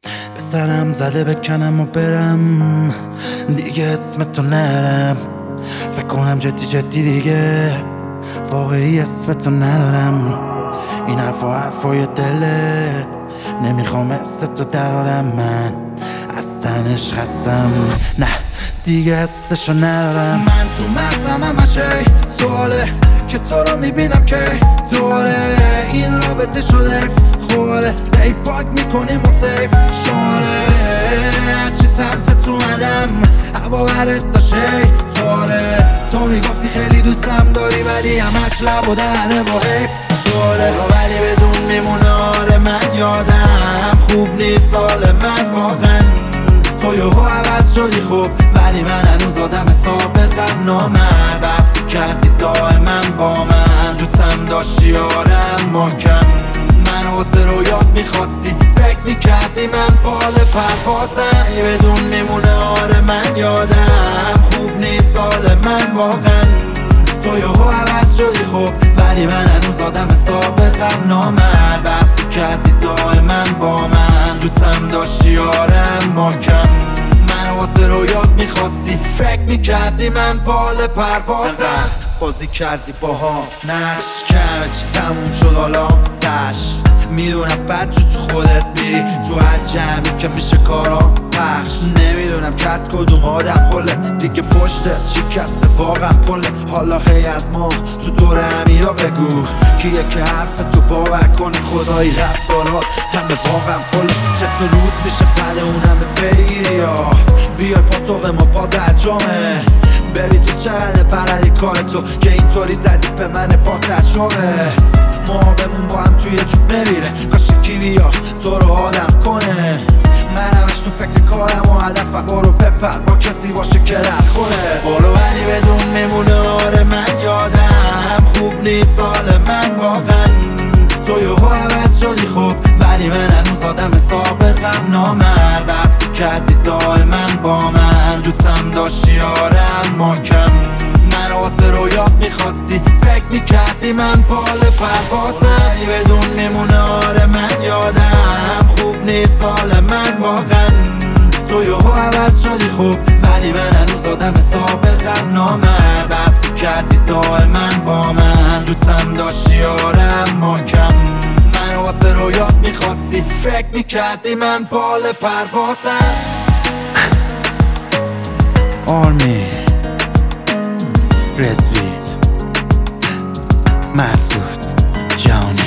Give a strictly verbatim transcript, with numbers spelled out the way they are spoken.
به سرم زده بکنم و برم دیگه اسم تو نرم. فکر کنم جدی جدی دیگه واقعی اسم تو ندارم. این حرفا حرفای دله، نمیخوام اسم تو درارم. من از تنش خستم، نه دیگه حسشو ندارم. من تو مغزم همشه سواله که تو رو میبینم که دوره این رابطه شده خوله. ای پاک میکنیم و سیف شماره هرچی سمت تو مدم هوا برت باشه تواره. تو میگفتی خیلی دوستم داری ولی همش لب و دهنه و حیف شوره. ولی بدون میمونه آره من یادم خوب نیست سال من واقعا. تو یهو عوض شدی خوب ولی من هنوز آدم سابقم نامرد. بس کردی دائما با من دوستم داشتی آرم ماکم. من واسه رویات میخواستی فکر میکردی من پال پروازم. بدون میمونه آره من یادم خوب نیست سال من واقعا. تو یهو عوض شدی خوب ولی من هنوز آدم سابقم نامرد. بس کردی دائما با من دوستم داشتی آرم ماکم. من واسه رویات میخواستی فکر میکردی من پال پروازم. بازی کردی باها نقش کرد چی تموم شد حالا تش. میدونم بد جو تو خودت میری تو هر جمعی که میشه کارا پخش. نمیدونم کرد کدوم آدم پله دیگه پشتت شکسته واقعا پله. حالا هی از ما تو دور همیا بگو کیه که حرف تو باور کنه خدایی رفتارات همه واقعا فله. چطور رود میشه پله اون همه بگیری یا بیای پاتوق ما باز اجامه. ببین تو چقدر بلدی کار تو که اینطوری زدی به من پا تجربه. ما بمون با هم توی جوب نمیره کاش کی بیا تو رو آدم کنه. من همش تو فکر کارم و هدفم برو بپر با کسی باشه که در خوره. برو ولی بدون میمونه آره من یادم خوب نیست سال من واقعا. تو یهو عوض شدی خوب ولی من هنوز آدم سابقم نامرد. بس کردی دائما با من دوستم داشتی آرم ماکم. من واسه رویات میخواستی فکر میکردی من پال پروازم. بدون میمونه آره من یادم خوب نیست سال من واقعا. تو یهو عوض شدی خوب ولی من هنوز آدم سابقم نامرد. بس کردی دائما با من دوستم داشتی آرم ماکم. من واسه رویات میخواستی فکر میکردی من پال پروازم. آرمی رزبیت مسعود جانی.